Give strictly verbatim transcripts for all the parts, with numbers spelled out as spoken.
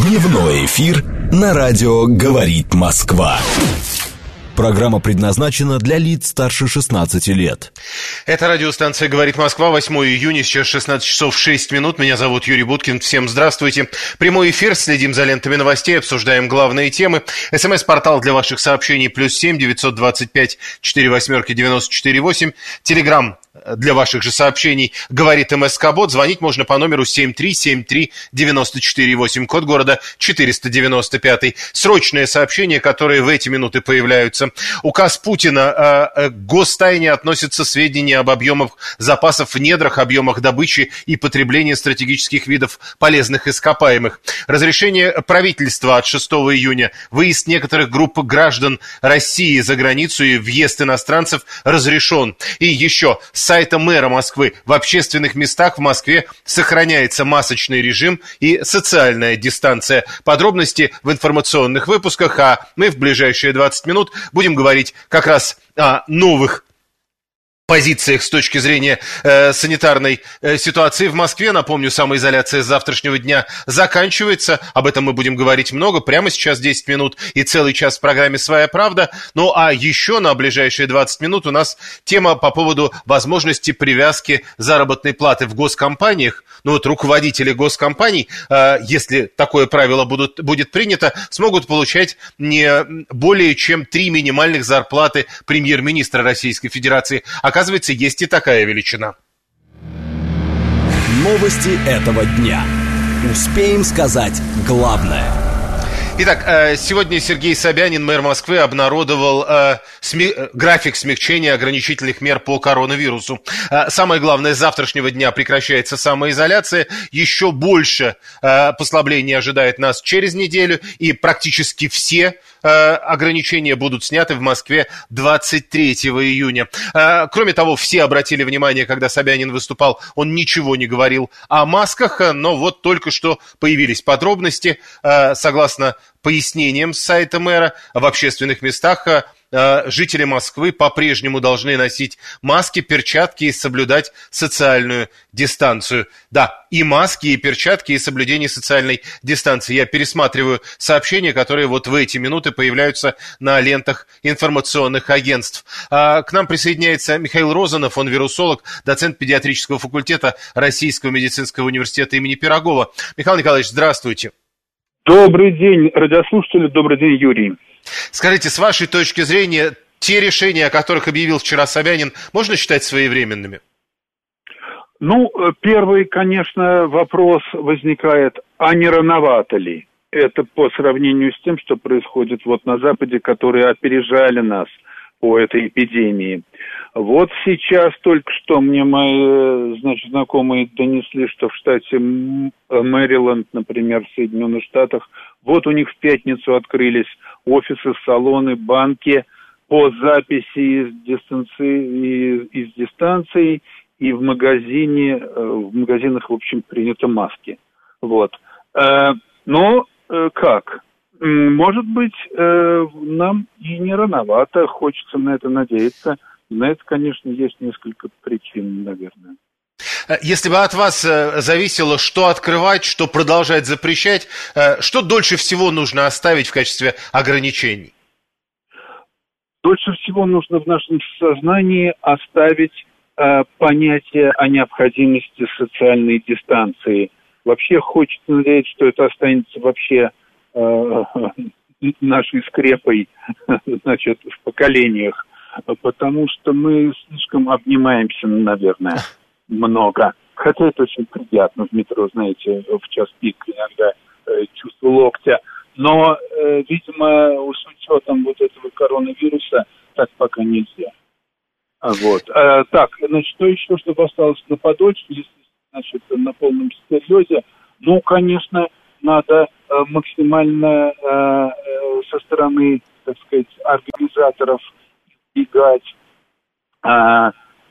Дневной эфир на радио «Говорит Москва». Программа предназначена для лиц старше шестнадцати лет. Это радиостанция «Говорит Москва», восьмое июня, сейчас шестнадцать часов шесть минут. Меня зовут Юрий Буткин, всем здравствуйте. Прямой эфир, следим за лентами новостей, обсуждаем главные темы. СМС-портал для ваших сообщений плюс семь девятьсот двадцать пять четыре восьмерки девяносто четыре восемь. Телеграм для ваших же сообщений говорит МСК-бот. Звонить можно по номеру семь три семь три девяносто четыре восемь, код города четыреста девяносто пять. Срочные сообщения, которые в эти минуты появляются. Указ Путина э, к гостайне относятся сведения об объемах запасов в недрах, объемах добычи и потребления стратегических видов полезных ископаемых. Разрешение правительства от шестого июня. Выезд некоторых групп граждан России за границу и въезд иностранцев разрешен. И еще с сайта мэра Москвы: в общественных местах в Москве сохраняется масочный режим и социальная дистанция. Подробности в информационных выпусках, а мы в ближайшие двадцать минут будем говорить как раз о новых позициях с точки зрения э, санитарной э, ситуации в Москве. Напомню, самоизоляция с завтрашнего дня заканчивается. Об этом мы будем говорить много. Прямо сейчас десять минут и целый час в программе «Своя правда». Ну а еще на ближайшие двадцать минут у нас тема по поводу возможности привязки заработной платы в госкомпаниях. Ну вот руководители госкомпаний, э, если такое правило будут, будет принято, смогут получать не более чем три минимальных зарплаты премьер-министра Российской Федерации. Оказывается, есть и такая величина. Новости этого дня. Успеем сказать главное. Итак, сегодня Сергей Собянин, мэр Москвы, обнародовал э, сми- график смягчения ограничительных мер по коронавирусу. Э, самое главное, с завтрашнего дня прекращается самоизоляция. Еще больше э, послаблений ожидает нас через неделю. И практически все э, ограничения будут сняты в Москве двадцать третьего июня. Э, кроме того, все обратили внимание, когда Собянин выступал, он ничего не говорил о масках. Но вот только что появились подробности, э, согласно пояснением с сайта мэра, в общественных местах э, жители Москвы по-прежнему должны носить маски, перчатки и соблюдать социальную дистанцию. Да, и маски, и перчатки, и соблюдение социальной дистанции. Я пересматриваю сообщения, которые вот в эти минуты появляются на лентах информационных агентств. А, к нам присоединяется Михаил Розанов, он вирусолог, доцент педиатрического факультета Российского медицинского университета имени Пирогова. Михаил Николаевич, здравствуйте. Добрый день, радиослушатели, добрый день, Юрий. Скажите, с вашей точки зрения, те решения, о которых объявил вчера Собянин, можно считать своевременными? Ну, первый, конечно, вопрос возникает, а не рановато ли? Это по сравнению с тем, что происходит вот на Западе, которые опережали нас по этой эпидемии. Вот сейчас только что мне мои, значит, знакомые донесли, что в штате Мэриленд, например, в Соединенных Штатах, вот у них в пятницу открылись офисы, салоны, банки по записи из дистанции, из, из дистанции, и в магазине, в магазинах, в общем, приняты маски. Вот. Но как? Может быть, нам и не рановато, хочется на это надеяться. На это, конечно, есть несколько причин, наверное. Если бы от вас зависело, что открывать, что продолжать запрещать, что дольше всего нужно оставить в качестве ограничений? Дольше всего нужно в нашем сознании оставить э, понятие о необходимости социальной дистанции. Вообще хочется надеяться, что это останется вообще э, нашей скрепой, значит, в поколениях. Потому что мы слишком обнимаемся, наверное, много. Хотя это очень приятно в метро, знаете, в час пик иногда э, чувство локтя. Но, э, видимо, с учетом вот этого коронавируса так пока нельзя. Вот. А, так, значит, что еще, чтобы осталось на подольше, если, значит, на полном серьезе? Ну, конечно, надо э, максимально э, э, со стороны, так сказать, организаторов избегать, а,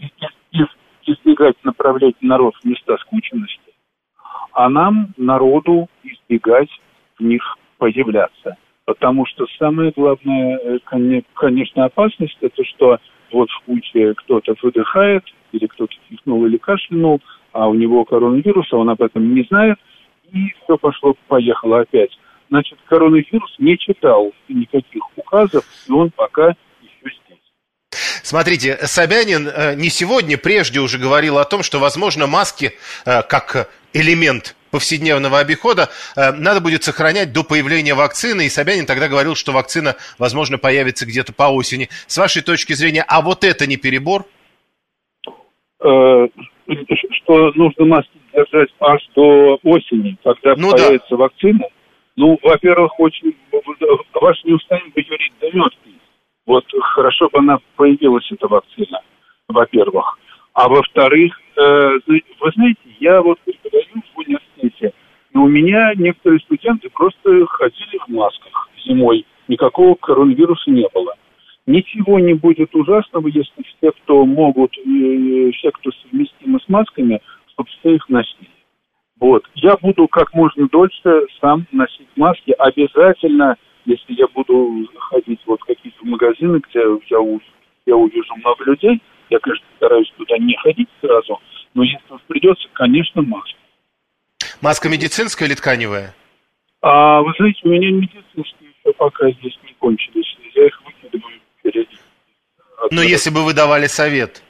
избегать направлять народ в места скученности, а нам, народу, избегать в них появляться. Потому что самая главная, конечно, опасность, это что вот в случае кто-то выдыхает, или кто-то чихнул или кашлянул, а у него коронавирус, а он об этом не знает, и все пошло-поехало опять. Значит, коронавирус не читал никаких указов, и он пока еще здесь. Смотрите, Собянин не сегодня, прежде уже говорил о том, что, возможно, маски как элемент повседневного обихода надо будет сохранять до появления вакцины. И Собянин тогда говорил, что вакцина, возможно, появится где-то по осени. С вашей точки зрения, а вот это не перебор? Что нужно маски держать аж до осени, когда ну, появится да. вакцина? Ну, во-первых, очень ваш не устанет говорить до мертвей. Вот хорошо бы она появилась, эта вакцина, во-первых. А во-вторых, э, вы знаете, я вот преподаю в университете, и у меня некоторые студенты просто ходили в масках зимой. Никакого коронавируса не было. Ничего не будет ужасного, если все, кто могут, э, все, кто совместимы с масками, чтобы все их носили. Вот. Я буду как можно дольше сам носить маски. Обязательно, если я буду ходить вот в какие-то магазины, где я, я увижу много людей, я, конечно, стараюсь туда не ходить сразу, но если придется, конечно, маска. Маска медицинская или тканевая? А, вы знаете, у меня медицинские еще пока здесь не кончились. Я их выкидываю периодически. Но если бы вы давали совет?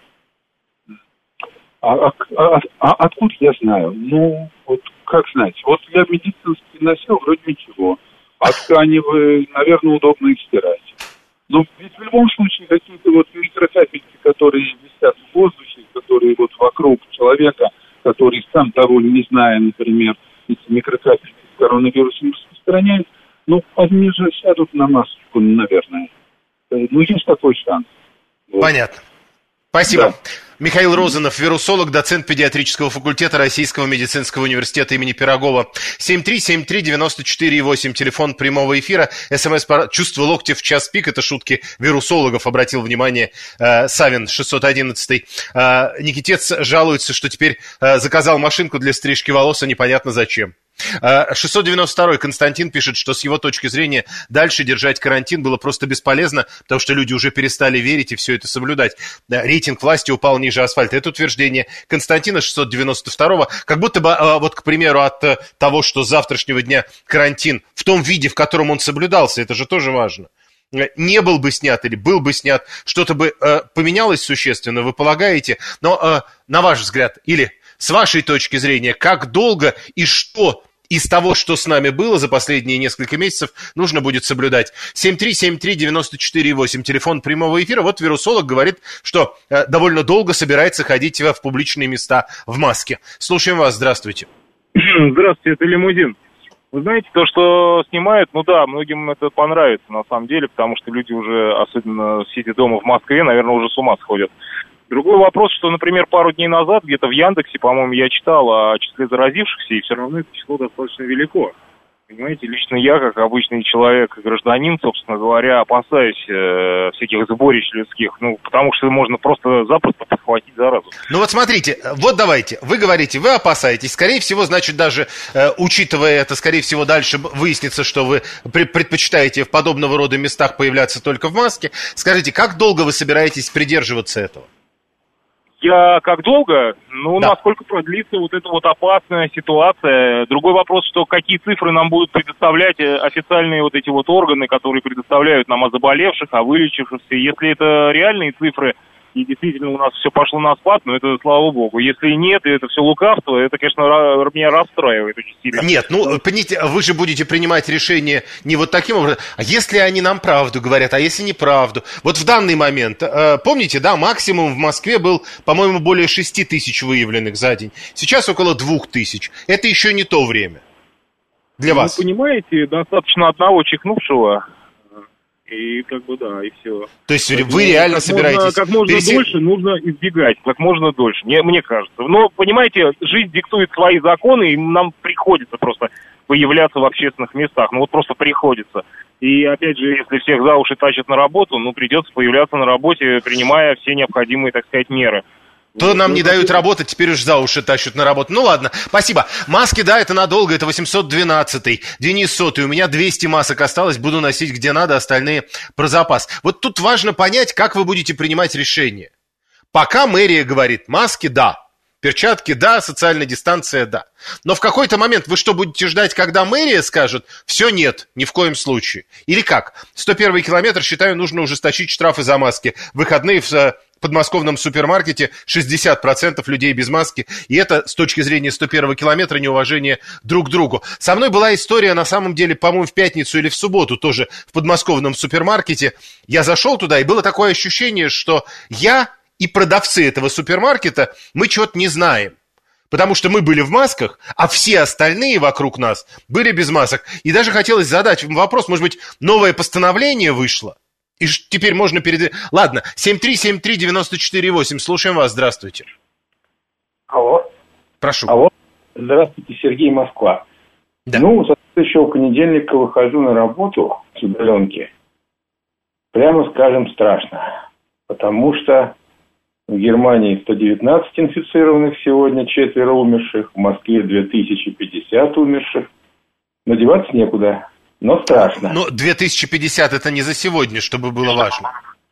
А, а, а, а откуда я знаю? Ну, вот как знать. Вот я медицинский носил, вроде ничего. А тканевые, наверное, удобно их стирать. Но ведь в любом случае какие-то вот микрокапельки, которые висят в воздухе, которые вот вокруг человека, который сам того не зная, например, эти микрокапельки с коронавирусом распространяют, ну, они же сядут на маску, наверное. Ну, есть такой шанс. Вот. Понятно. Спасибо. Да. Михаил Розанов, вирусолог, доцент педиатрического факультета Российского медицинского университета имени Пирогова. семь три семь три девяносто четыре восемь, телефон прямого эфира. СМС «Чувство локтя в час пик» — это шутки вирусологов, обратил внимание э, Савин, шестьсот одиннадцатый. Э, Никитец жалуется, что теперь э, заказал машинку для стрижки волос, а непонятно зачем. шестьсот девяносто второй Константин пишет, что с его точки зрения дальше держать карантин было просто бесполезно, потому что люди уже перестали верить и все это соблюдать. Рейтинг власти упал ниже асфальта. Это утверждение Константина шестьсот девяносто второго. Как будто бы, вот, к примеру, от того, что с завтрашнего дня карантин в том виде, в котором он соблюдался, это же тоже важно, не был бы снят или был бы снят, что-то бы э, поменялось существенно, вы полагаете? Но, э, на ваш взгляд, или с вашей точки зрения, как долго и что из того, что с нами было за последние несколько месяцев, нужно будет соблюдать? семь три семь три девяносто четыре восемь, телефон прямого эфира. Вот вирусолог говорит, что э, довольно долго собирается ходить в публичные места в маске. Слушаем вас, здравствуйте. Здравствуйте, это Лимузин. Вы знаете, то, что снимают, ну да, многим это понравится на самом деле, потому что люди уже, особенно сидя дома в Москве, наверное, уже с ума сходят. Другой вопрос, что, например, пару дней назад где-то в Яндексе, по-моему, я читал о числе заразившихся, и все равно это число достаточно велико. Понимаете, лично я, как обычный человек, гражданин, собственно говоря, опасаюсь э, всяких сборищ людских, ну, потому что можно просто-запросто подхватить заразу. Ну вот смотрите, вот давайте, вы говорите, вы опасаетесь, скорее всего, значит, даже э, учитывая это, скорее всего, дальше выяснится, что вы предпочитаете в подобного рода местах появляться только в маске. Скажите, как долго вы собираетесь придерживаться этого? Я как долго? Ну, да. Насколько продлится вот эта вот опасная ситуация. Другой вопрос, что какие цифры нам будут предоставлять официальные вот эти вот органы, которые предоставляют нам о заболевших, о вылечившихся. Если это реальные цифры, и действительно у нас все пошло на спад, но это слава богу. Если нет, и это все лукавство, это, конечно, меня расстраивает очень сильно. Нет, ну, понимаете, вы же будете принимать решение не вот таким образом, а если они нам правду говорят, а если неправду. Вот в данный момент, помните, да, максимум в Москве был, по-моему, более шести тысяч выявленных за день. Сейчас около двух тысяч. Это еще не то время для вас. Вы понимаете, достаточно одного чихнувшего... И как бы да, и все. То есть Поэтому вы реально как собираетесь... Можно, как можно пересек... дольше нужно избегать, как можно дольше, мне, мне кажется. Но, понимаете, жизнь диктует свои законы, и нам приходится просто появляться в общественных местах. Ну вот просто приходится. И опять же, если всех за уши тащат на работу, ну придется появляться на работе, принимая все необходимые, так сказать, меры. То нам не дают работать, теперь уж за уши тащат на работу. Ну ладно, спасибо. Маски, да, это надолго, это восемьсот двенадцатый. Денис Сотый, у меня двести масок осталось, буду носить где надо, остальные про запас. Вот тут важно понять, как вы будете принимать решение. Пока мэрия говорит, маски, да. Перчатки, да, социальная дистанция, да. Но в какой-то момент вы что, будете ждать, когда мэрия скажет, все, нет, ни в коем случае? Или как? сто первый километр, считаю, нужно ужесточить штрафы за маски. Выходные в подмосковном супермаркете шестьдесят процентов людей без маски. И это, с точки зрения сто первого километра, неуважение друг к другу. Со мной была история, на самом деле, по-моему, в пятницу или в субботу, тоже в подмосковном супермаркете. Я зашел туда, и было такое ощущение, что я и продавцы этого супермаркета, мы чего-то не знаем. Потому что мы были в масках, а все остальные вокруг нас были без масок. И даже хотелось задать вопрос, может быть, новое постановление вышло? И теперь можно перед... Ладно, семь три семь три девять четыре восемь. Слушаем вас, здравствуйте. Алло. Прошу. Алло. Здравствуйте, Сергей, Москва. Да. Ну, со следующего понедельника выхожу на работу с удаленки. Прямо скажем, страшно. Потому что в Германии сто девятнадцать инфицированных сегодня, четверо умерших. В Москве две тысячи пятьдесят умерших. Но деваться некуда. Но страшно. Но две тысячи пятьдесят это не за сегодня, чтобы было важно.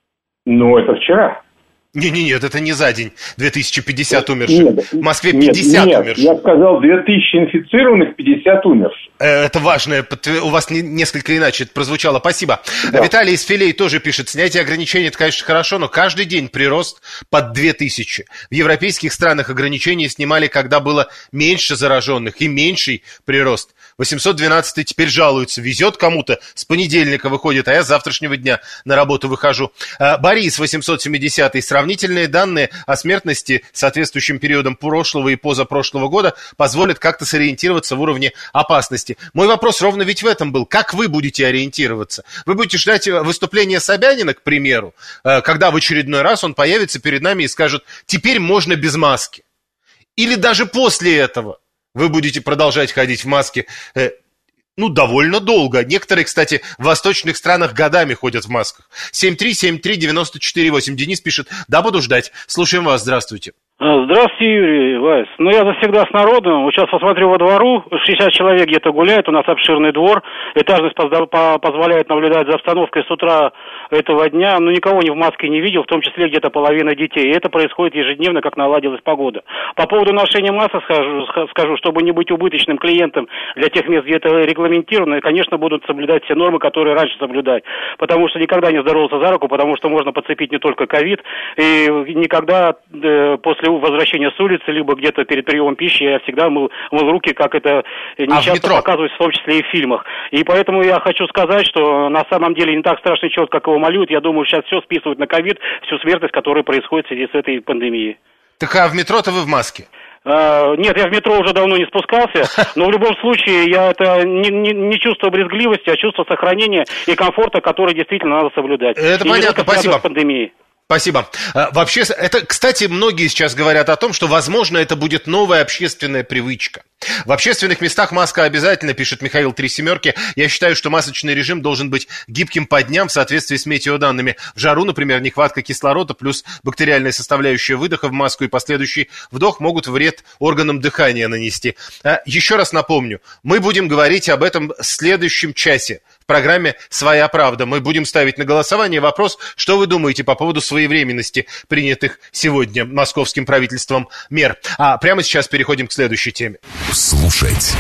Ну, это вчера. Не-не-не, это не за день. две тысячи пятьдесят умерших. Нет, в Москве пятьдесят нет, умерших. Я сказал две тысячи инфицированных, пятьдесят умерших. Это важное, у вас несколько иначе это прозвучало. Спасибо. Да. Виталий из Филей тоже пишет. Снятие ограничений, это, конечно, хорошо, но каждый день прирост под две тысячи. В европейских странах ограничения снимали, когда было меньше зараженных и меньший прирост. восемьсот двенадцатый теперь жалуется. Везет кому-то, с понедельника выходит, а я с завтрашнего дня на работу выхожу. Борис восемьсот семидесятый. Сравнительные данные о смертности соответствующим периодам прошлого и позапрошлого года позволят как-то сориентироваться в уровне опасности. Мой вопрос ровно ведь в этом был. Как вы будете ориентироваться? Вы будете ждать выступления Собянина, к примеру, когда в очередной раз он появится перед нами и скажет, теперь можно без маски? Или даже после этого вы будете продолжать ходить в маске, э, ну, довольно долго. Некоторые, кстати, в восточных странах годами ходят в масках. семь три семь три девять четыре восемь. Денис пишет, да, буду ждать. Слушаем вас, здравствуйте. Здравствуйте, Юрий Вайс. Ну, я завсегда с народом. Вот сейчас посмотрю во двору, шестьдесят человек где-то гуляет, у нас обширный двор. Этажность позволяет наблюдать за обстановкой с утра этого дня. Но никого ни в маске не видел, в том числе где-то половина детей. И это происходит ежедневно, как наладилась погода. По поводу ношения масок скажу, скажу, чтобы не быть убыточным клиентом для тех мест, где это регламентировано, конечно, будут соблюдать все нормы, которые раньше соблюдать. Потому что никогда не здоровался за руку, потому что можно подцепить не только ковид. И никогда э, после возвращения с улицы, либо где-то перед приемом пищи, я всегда мыл, мыл руки, как это нечасто а показывается, в том числе и в фильмах. И поэтому я хочу сказать, что на самом деле не так страшный черт, как его малюют. Я думаю, сейчас все списывают на ковид, всю смертность, которая происходит в связи с этой пандемией. Так а в метро-то вы в маске? Uh, нет, я в метро уже давно не спускался, но в любом случае я это не, не, не чувство брезгливости, а чувство сохранения и комфорта, который действительно надо соблюдать. Это и понятно, спасибо. С пандемией. Спасибо. Вообще, это, кстати, многие сейчас говорят о том, что, возможно, это будет новая общественная привычка. В общественных местах маска обязательно, пишет Михаил Три Семерки. Я считаю, что масочный режим должен быть гибким по дням в соответствии с метеоданными. В жару, например, нехватка кислорода плюс бактериальная составляющая выдоха в маску и последующий вдох могут вред органам дыхания нанести. Еще раз напомню, мы будем говорить об этом в следующем часе. В программе «Своя правда». Мы будем ставить на голосование вопрос, что вы думаете по поводу своевременности принятых сегодня московским правительством мер. А прямо сейчас переходим к следующей теме. Слушать,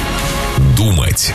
думать,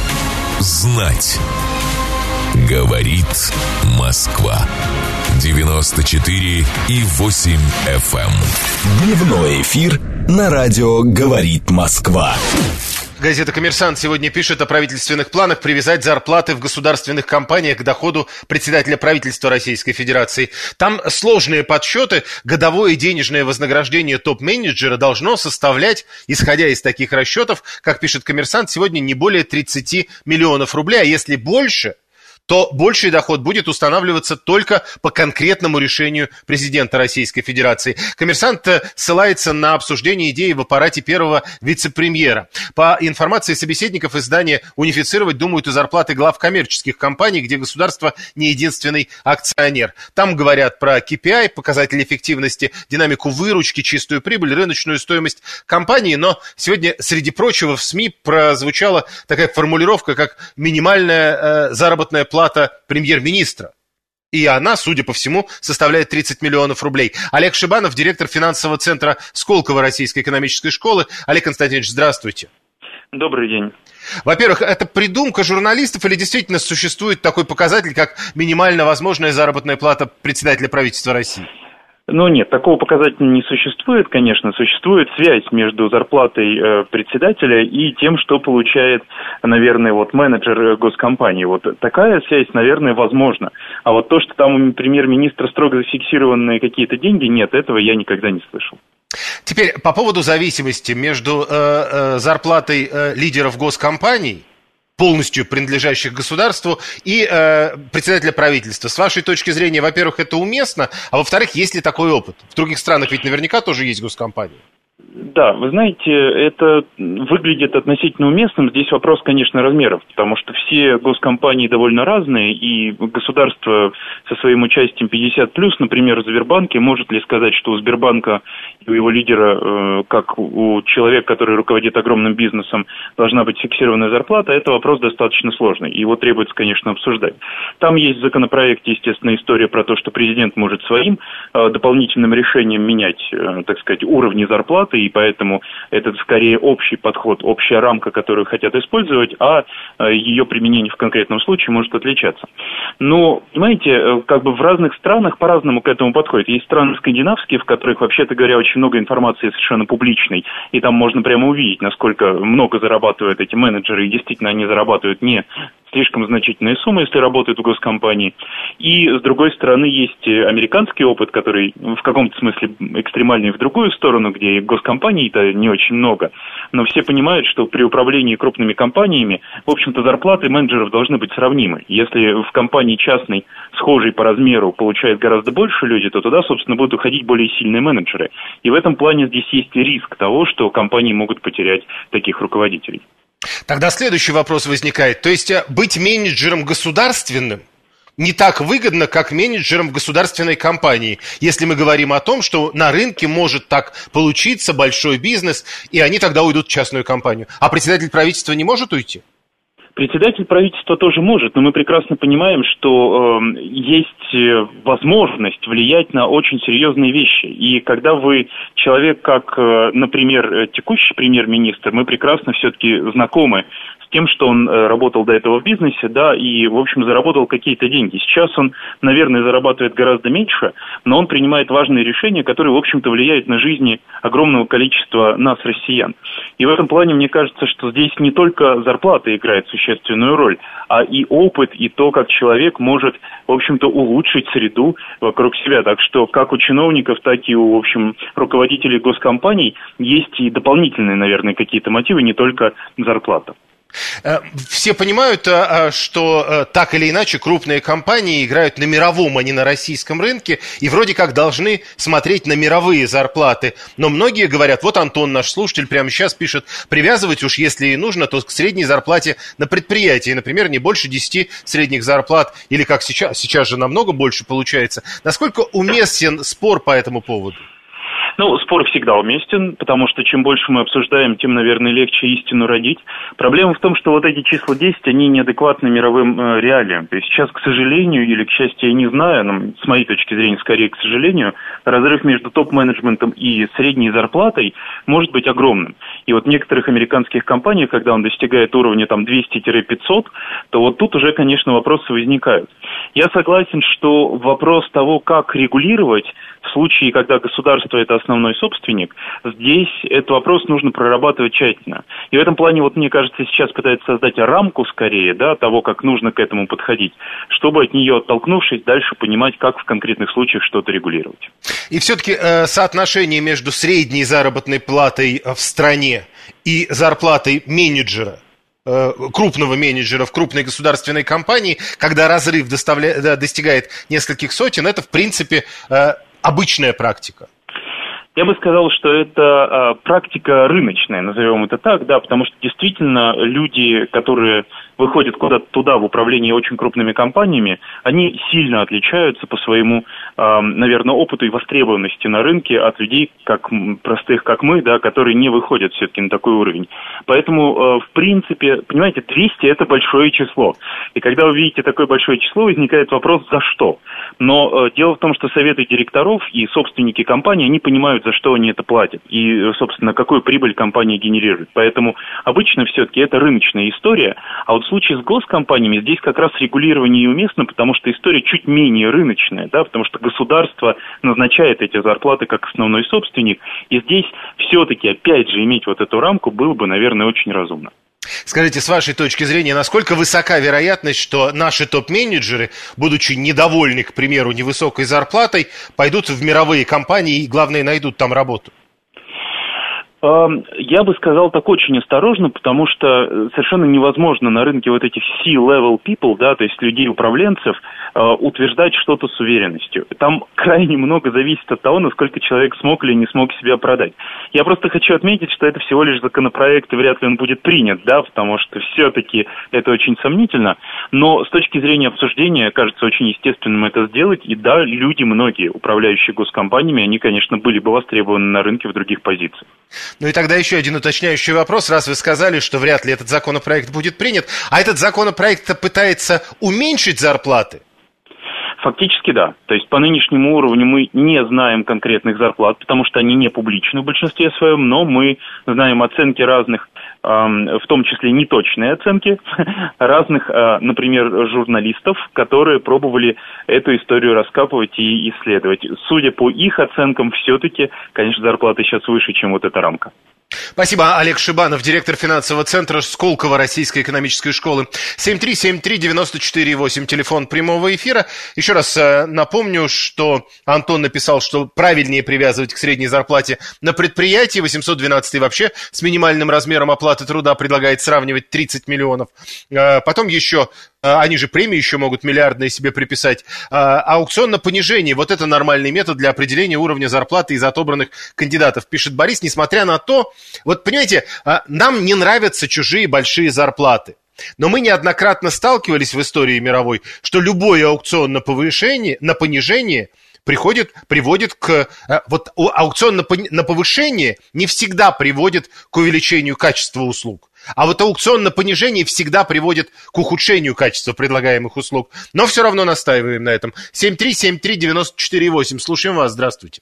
знать. Говорит Москва. девяносто четыре и восемь эф эм. Дневной эфир на радио «Говорит Москва». Газета «Коммерсант» сегодня пишет о правительственных планах привязать зарплаты в государственных компаниях к доходу председателя правительства Российской Федерации. Там сложные подсчеты. Годовое денежное вознаграждение топ-менеджера должно составлять, исходя из таких расчетов, как пишет «Коммерсант», сегодня не более тридцать миллионов рублей. А если больше, то больший доход будет устанавливаться только по конкретному решению президента Российской Федерации. «Коммерсант» ссылается на обсуждение идеи в аппарате первого вице-премьера. По информации собеседников издания, унифицировать думают и зарплаты глав коммерческих компаний, где государство не единственный акционер. Там говорят про кей пи ай, показатели эффективности, динамику выручки, чистую прибыль, рыночную стоимость компании. Но сегодня, среди прочего, в СМИ прозвучала такая формулировка, как минимальная э, заработная плата плата премьер-министра. И она, судя по всему, составляет тридцать миллионов рублей. Олег Шибанов, директор финансового центра Сколково Российской экономической школы. Олег Константинович, здравствуйте. Добрый день. Во-первых, это придумка журналистов или действительно существует такой показатель, как минимально возможная заработная плата председателя правительства России? Ну нет, такого показателя не существует, конечно. Существует связь между зарплатой э, председателя и тем, что получает, наверное, вот менеджер госкомпании. Вот такая связь, наверное, возможна. А вот то, что там у премьер-министра строго зафиксированы какие-то деньги, нет, этого я никогда не слышал. Теперь по поводу зависимости между э, э, зарплатой э, лидеров госкомпаний, полностью принадлежащих государству, и э, председателя правительства. С вашей точки зрения, во-первых, это уместно, а во-вторых, есть ли такой опыт? В других странах ведь наверняка тоже есть госкомпании. Да, вы знаете, это выглядит относительно уместным. Здесь вопрос, конечно, размеров, потому что все госкомпании довольно разные, и государство со своим участием пятьдесят плюс, например, в Сбербанке, может ли сказать, что у Сбербанка и у его лидера, как у человека, который руководит огромным бизнесом, должна быть фиксированная зарплата, это вопрос достаточно сложный, и его требуется, конечно, обсуждать. Там есть в законопроекте, естественно, история про то, что президент может своим дополнительным решением менять, так сказать, уровни зарплаты, и поэтому это скорее общий подход, общая рамка, которую хотят использовать, а ее применение в конкретном случае может отличаться. Но, понимаете, как бы в разных странах по-разному к этому подходят. Есть страны скандинавские, в которых, вообще-то говоря, очень много информации совершенно публичной, и там можно прямо увидеть, насколько много зарабатывают эти менеджеры, и действительно они зарабатывают не слишком значительные суммы, если работают в госкомпании. И, с другой стороны, есть американский опыт, который в каком-то смысле экстремальный в другую сторону, где госкомпаний-то не очень много. Но все понимают, что при управлении крупными компаниями, в общем-то, зарплаты менеджеров должны быть сравнимы. Если в компании частной, схожей по размеру, получают гораздо больше люди, то туда, собственно, будут уходить более сильные менеджеры. И в этом плане здесь есть риск того, что компании могут потерять таких руководителей. Тогда следующий вопрос возникает. То есть быть менеджером государственным не так выгодно, как менеджером в государственной компании, если мы говорим о том, что на рынке может так получиться большой бизнес, и они тогда уйдут в частную компанию. А председатель правительства не может уйти? Председатель правительства тоже может, но мы прекрасно понимаем, что э, есть возможность влиять на очень серьезные вещи. И когда вы человек, как, э, например, текущий премьер-министр, мы прекрасно все-таки знакомы с тем, что он э, работал до этого в бизнесе, да, и, в общем, заработал какие-то деньги. Сейчас он, наверное, зарабатывает гораздо меньше, но он принимает важные решения, которые, в общем-то, влияют на жизни огромного количества нас, россиян. И в этом плане, мне кажется, что здесь не только зарплата играет существенную роль, а и опыт, и то, как человек может, в общем-то, улучшить среду вокруг себя. Так что как у чиновников, так и у, в общем, руководителей госкомпаний есть и дополнительные, наверное, какие-то мотивы, не только зарплата. Все понимают, что так или иначе крупные компании играют на мировом, а не на российском рынке, и вроде как должны смотреть на мировые зарплаты. Но многие говорят, вот Антон, наш слушатель, прямо сейчас пишет, привязывать уж если и нужно, то к средней зарплате на предприятии, например, не больше десяти средних зарплат, или как сейчас, сейчас же намного больше получается. Насколько уместен спор по этому поводу? Ну, спор всегда уместен, потому что чем больше мы обсуждаем, тем, наверное, легче истину родить. Проблема в том, что вот эти числа десять, они неадекватны мировым э, реалиям. То есть сейчас, к сожалению, или к счастью, я не знаю, но с моей точки зрения, скорее, к сожалению, разрыв между топ-менеджментом и средней зарплатой может быть огромным. И вот в некоторых американских компаниях, когда он достигает уровня там двести-пятьсот, то вот тут уже, конечно, вопросы возникают. Я согласен, что вопрос того, как регулировать, в случае, когда государство – это основной собственник, здесь этот вопрос нужно прорабатывать тщательно. И в этом плане, вот мне кажется, сейчас пытаются создать рамку скорее, да, того, как нужно к этому подходить, чтобы от нее, оттолкнувшись, дальше понимать, как в конкретных случаях что-то регулировать. И все-таки э, соотношение между средней заработной платой в стране и зарплатой менеджера, крупного менеджера в крупной государственной компании, когда разрыв доставля... достигает нескольких сотен, это, в принципе, обычная практика. Я бы сказал, что это а, практика рыночная, назовем это так, да, потому что действительно люди, которые выходят куда-то туда в управление очень крупными компаниями, они сильно отличаются по своему, а, наверное, опыту и востребованности на рынке от людей, как простых, как мы, да, которые не выходят все-таки на такой уровень. Поэтому, а, в принципе, понимаете, двести – это большое число. И когда вы видите такое большое число, возникает вопрос, за что? Но а, дело в том, что советы директоров и собственники компании, они понимают, за что они это платят и, собственно, какую прибыль компания генерирует. Поэтому обычно все-таки это рыночная история, а вот в случае с госкомпаниями здесь как раз регулирование неуместно, потому что история чуть менее рыночная, да, потому что государство назначает эти зарплаты как основной собственник, и здесь все-таки, опять же, иметь вот эту рамку было бы, наверное, очень разумно. Скажите, с вашей точки зрения, насколько высока вероятность, что наши топ-менеджеры, будучи недовольны, к примеру, невысокой зарплатой, пойдут в мировые компании и, главное, найдут там работу? Я бы сказал так очень осторожно, потому что совершенно невозможно на рынке вот этих C-level people, да, то есть людей-управленцев, утверждать что-то с уверенностью. Там крайне много зависит от того, насколько человек смог или не смог себя продать. Я просто хочу отметить, что это всего лишь законопроект, и вряд ли он будет принят, да, потому что все-таки это очень сомнительно. Но с точки зрения обсуждения, кажется очень естественным это сделать. И да, люди, многие, управляющие госкомпаниями, они, конечно, были бы востребованы на рынке в других позициях. Ну и тогда еще один уточняющий вопрос. Раз вы сказали, что вряд ли этот законопроект будет принят, а этот законопроект пытается уменьшить зарплаты? Фактически да. То есть по нынешнему уровню мы не знаем конкретных зарплат, потому что они не публичны в большинстве своем, но мы знаем оценки разных, э, в том числе неточные оценки, разных, э, например, журналистов, которые пробовали эту историю раскапывать и исследовать. Судя по их оценкам, все-таки, конечно, зарплаты сейчас выше, чем вот эта рамка. Спасибо. Олег Шибанов, директор финансового центра Сколково Российской экономической школы. семь три семь три девять четыре восемь, телефон прямого эфира. Еще раз э, напомню, что Антон написал, что правильнее привязывать к средней зарплате на предприятии. восемьсот двенадцать вообще с минимальным размером оплаты труда предлагает сравнивать тридцать миллионов. Э, потом еще... Они же премии еще могут миллиардные себе приписать. А, аукцион на понижение. Вот это нормальный метод для определения уровня зарплаты из отобранных кандидатов, пишет Борис. Несмотря на то, вот понимаете, нам не нравятся чужие большие зарплаты. Но мы неоднократно сталкивались в истории мировой, что любой аукцион на повышение, на понижение приходит, приводит к... Вот аукцион на, на повышение не всегда приводит к увеличению качества услуг. А вот аукцион на понижение всегда приводит к ухудшению качества предлагаемых услуг. Но все равно настаиваем на этом. семь три семь три девять четыре восемь. Слушаем вас. Здравствуйте.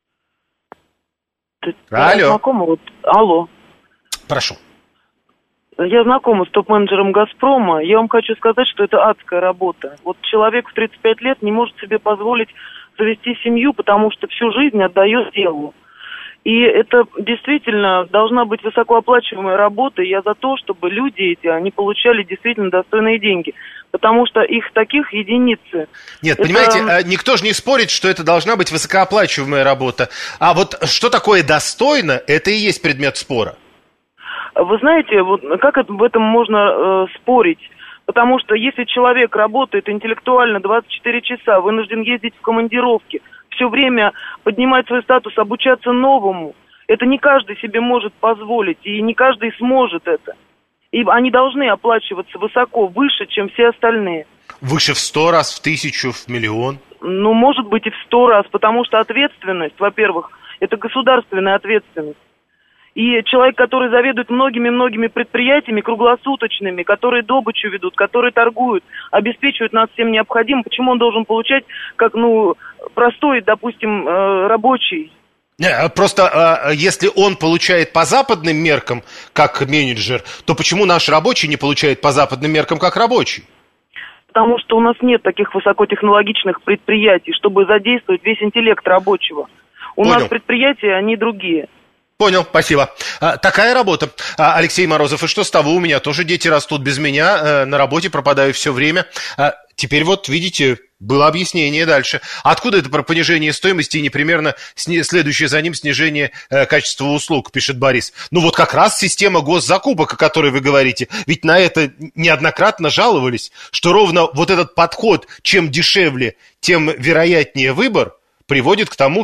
Ты, Алло. Я знакома, вот, алло. Прошу. Я знакома с топ-менеджером «Газпрома». Я вам хочу сказать, что это адская работа. Вот человек в тридцать пять лет не может себе позволить завести семью, потому что всю жизнь отдает делу. И это действительно должна быть высокооплачиваемая работа. И я за то, чтобы люди эти, они получали действительно достойные деньги. Потому что их таких единицы. Нет, это... понимаете, никто же не спорит, что это должна быть высокооплачиваемая работа. А вот что такое достойно, это и есть предмет спора. Вы знаете, вот как об этом можно э, спорить? Потому что если человек работает интеллектуально двадцать четыре часа, вынужден ездить в командировки, все время поднимать свой статус, обучаться новому, это не каждый себе может позволить, и не каждый сможет это. И они должны оплачиваться высоко, выше, чем все остальные. Выше в сто раз, в тысячу, в миллион? Ну, может быть, и в сто раз, потому что ответственность, во-первых, это государственная ответственность. И человек, который заведует многими-многими предприятиями круглосуточными, которые добычу ведут, которые торгуют, обеспечивают нас всем необходимым, почему он должен получать как, ну, простой, допустим, рабочий? Просто если он получает по западным меркам как менеджер, то почему наш рабочий не получает по западным меркам как рабочий? Потому что у нас нет таких высокотехнологичных предприятий, чтобы задействовать весь интеллект рабочего. У Понял. нас предприятия, они другие. Понял, спасибо. А, такая работа. А, Алексей Морозов, и что с того? У меня тоже дети растут без меня, а, на работе пропадаю все время. А, теперь вот, видите, было объяснение дальше. Откуда это про понижение стоимости и непримерно сни- следующее за ним снижение э, качества услуг, пишет Борис. Ну вот как раз система госзакупок, о которой вы говорите. Ведь на это неоднократно жаловались, что ровно вот этот подход, чем дешевле, тем вероятнее выбор, приводит к тому, что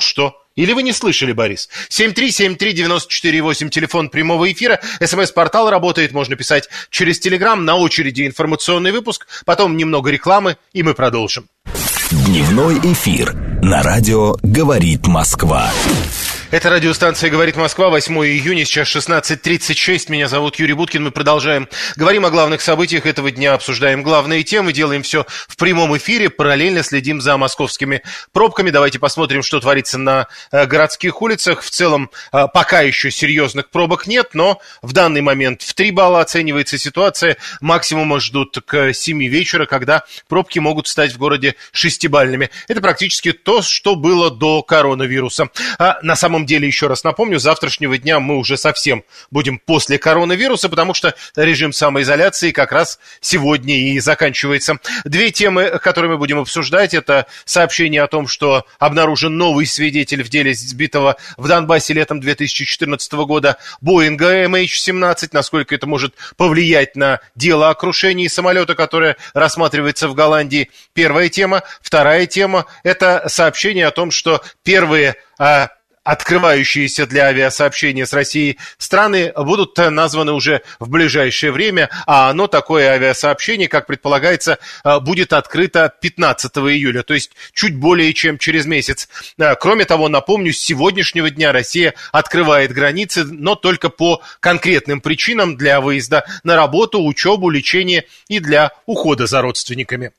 Или вы не слышали, Борис? семь три семь три девяносто четыре восемь, телефон прямого эфира. СМС-портал работает, можно писать через Телеграм. На очереди информационный выпуск, потом немного рекламы, и мы продолжим. Дневной эфир на радио «Говорит Москва». Это радиостанция «Говорит Москва», восьмого июня, сейчас шестнадцать тридцать шесть. Меня зовут Юрий Буткин, мы продолжаем. Говорим о главных событиях этого дня, обсуждаем главные темы, делаем все в прямом эфире, параллельно следим за московскими пробками. Давайте посмотрим, что творится на э, городских улицах. В целом, э, пока еще серьезных пробок нет, но в данный момент в три балла оценивается ситуация. Максимум ждут к семи вечера, когда пробки могут стать в городе шестибалльными. Это практически то, что было до коронавируса. А на самом деле, еще раз напомню, с завтрашнего дня мы уже совсем будем после коронавируса, потому что режим самоизоляции как раз сегодня и заканчивается. Две темы, которые мы будем обсуждать, это сообщение о том, что обнаружен новый свидетель в деле сбитого в Донбассе летом две тысячи четырнадцатого года Боинга эм эйч семнадцать, насколько это может повлиять на дело о крушении самолета, которое рассматривается в Голландии. Первая тема. Вторая тема – это сообщение о том, что первые а, открывающиеся для авиасообщения с Россией страны будут названы уже в ближайшее время, а оно, такое авиасообщение, как предполагается, будет открыто пятнадцатого июля, то есть чуть более чем через месяц. Кроме того, напомню, с сегодняшнего дня Россия открывает границы, но только по конкретным причинам для выезда на работу, учебу, лечение и для ухода за родственниками.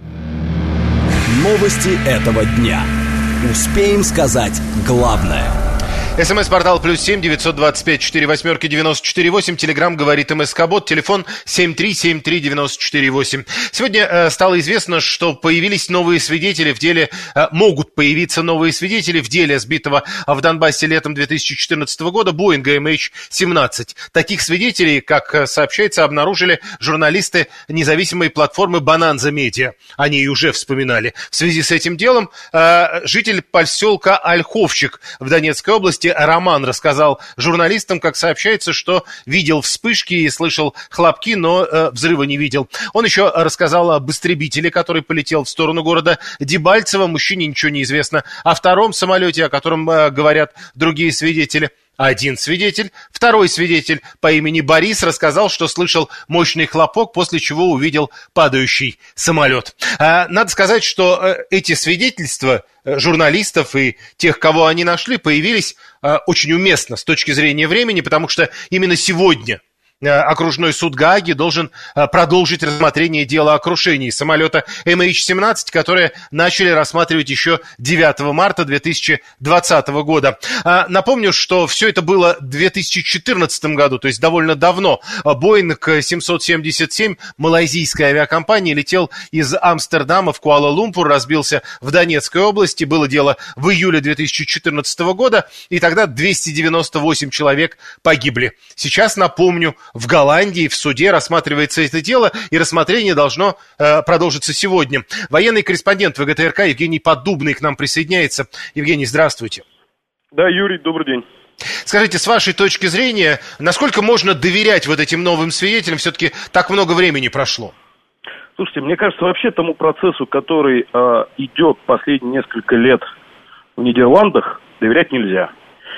Новости этого дня. Успеем сказать главное. СМС-портал плюс семь девятьсот двадцать пять четыре восьмерки девяносто четыре восемь. Телеграм говорит МСК-бот. Телефон семь три семь три девяносто четыре восемь. Сегодня э, стало известно, что появились новые свидетели в деле, э, могут появиться новые свидетели в деле сбитого в Донбассе летом две тысячи четырнадцатого года Боинга эм эйч семнадцать. Таких свидетелей, как сообщается, обнаружили журналисты независимой платформы Bonanza Media. Они ее уже вспоминали. В связи с этим делом э, житель поселка Ольховщик в Донецкой области Роман рассказал журналистам, как сообщается, что видел вспышки и слышал хлопки, но э, взрыва не видел. Он еще рассказал об истребителе, который полетел в сторону города Дебальцево. Мужчине ничего не известно. О втором самолете, о котором э, говорят другие свидетели. Один свидетель, второй свидетель по имени Борис рассказал, что слышал мощный хлопок, после чего увидел падающий самолет. Надо сказать, что эти свидетельства журналистов и тех, кого они нашли, появились очень уместно с точки зрения времени, потому что именно сегодня окружной суд Гааги должен продолжить рассмотрение дела о крушении самолета эм эйч семнадцать, которое начали рассматривать еще девятого марта две тысячи двадцатого года. Напомню, что все это было в две тысячи четырнадцатом году, то есть довольно давно. Боинг семьсот семьдесят семь малайзийской авиакомпании летел из Амстердама в Куала-Лумпур, разбился в Донецкой области. Было дело в июле две тысячи четырнадцатого года, и тогда двести девяносто восемь человек погибли. Сейчас, напомню, в Голландии в суде рассматривается это дело, и рассмотрение должно э, продолжиться сегодня. Военный корреспондент вэ гэ тэ эр ка Евгений Поддубный к нам присоединяется. Евгений, здравствуйте. Да, Юрий, добрый день. Скажите, с вашей точки зрения, насколько можно доверять вот этим новым свидетелям? Все-таки так много времени прошло. Слушайте, мне кажется, вообще тому процессу, который э, идет последние несколько лет в Нидерландах, доверять нельзя.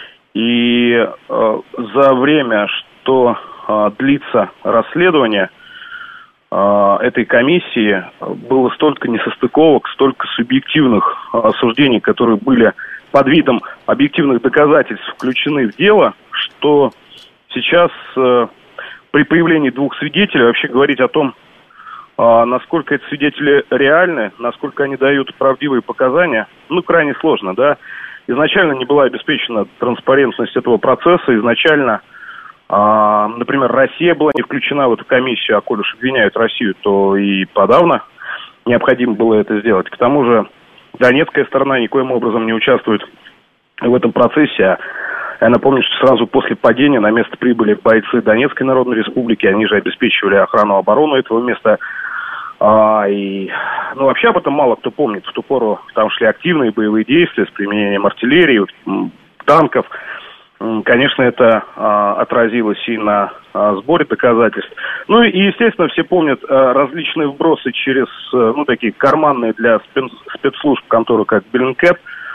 И э, за время, что длится расследование э, этой комиссии, было столько несостыковок, столько субъективных осуждений, которые были под видом объективных доказательств включены в дело, что сейчас э, при появлении двух свидетелей вообще говорить о том, э, насколько эти свидетели реальны, насколько они дают правдивые показания, ну, крайне сложно, да. Изначально не была обеспечена транспарентность этого процесса, изначально А, например, Россия была не включена в эту комиссию, а коль уж обвиняют Россию, то и подавно необходимо было это сделать. К тому же донецкая сторона никоим образом не участвует в этом процессе. Я напомню, что сразу после падения на место прибыли бойцы Донецкой Народной Республики, они же обеспечивали охрану и оборону этого места. А, и, ну, вообще об этом мало кто помнит. В ту пору там шли активные боевые действия с применением артиллерии, танков. Конечно, это а, отразилось и на а, сборе доказательств. Ну и, естественно, все помнят а, различные вбросы через, а, ну, такие карманные для спец, спецслужб конторы, как Bellingcat,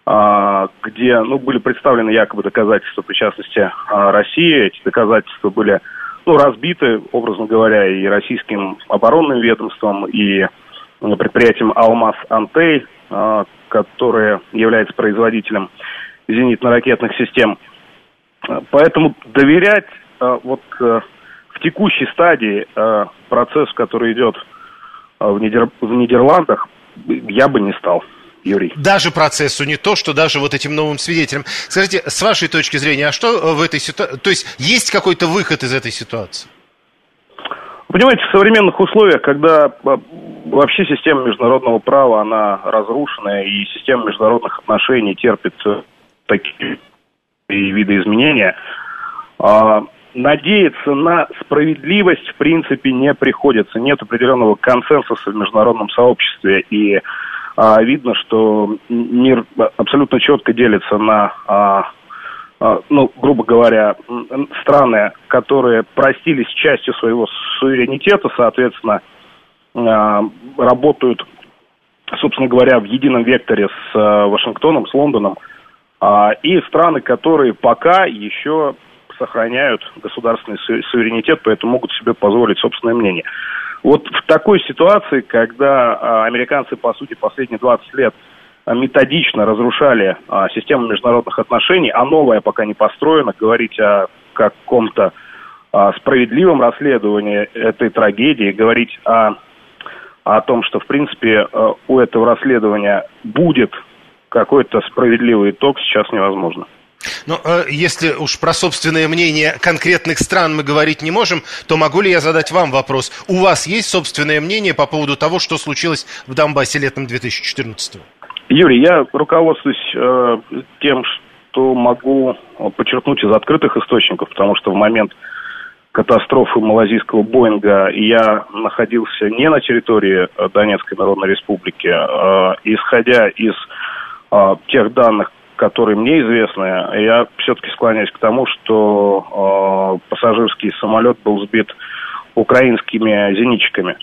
где ну, были представлены якобы доказательства причастности России. Эти доказательства были ну, разбиты, образно говоря, и российским оборонным ведомством, и предприятием «Алмаз-Антей», которое является производителем зенитно-ракетных систем. Поэтому доверять вот в текущей стадии процессу, который идет в, Нидер... в Нидерландах, я бы не стал, Юрий. Даже процессу, не то, что даже вот этим новым свидетелям. Скажите, с вашей точки зрения, а что в этой ситуации... То есть есть какой-то выход из этой ситуации? Понимаете, в современных условиях, когда вообще система международного права, она разрушена, и система международных отношений терпит такие виды изменения, надеяться на справедливость в принципе не приходится. Нет определенного консенсуса в международном сообществе, и а, видно, что мир абсолютно четко делится на, а, а, ну, грубо говоря, страны, которые простились частью своего суверенитета, соответственно, а, работают, собственно говоря, в едином векторе с а, Вашингтоном, с Лондоном, а, и страны, которые пока еще сохраняют государственный су- суверенитет, поэтому могут себе позволить собственное мнение. Вот в такой ситуации, когда а, американцы, по сути, последние двадцать лет а, методично разрушали а, систему международных отношений, а новая пока не построена, говорить о каком-то а, справедливом расследовании этой трагедии, говорить о, о том, что, в принципе, а, у этого расследования будет какой-то справедливый итог, сейчас невозможно. Ну, если уж про собственное мнение конкретных стран мы говорить не можем, то могу ли я задать вам вопрос? У вас есть собственное мнение по поводу того, что случилось в Донбассе летом две тысячи четырнадцатого? Юрий, я руководствуюсь э, тем, что могу подчеркнуть из открытых источников, потому что в момент катастрофы малазийского Боинга я находился не на территории Донецкой Народной Республики. Э, исходя из э, тех данных, которые мне известны, я все-таки склоняюсь к тому, что э, пассажирский самолет был сбит украинскими зенитчиками.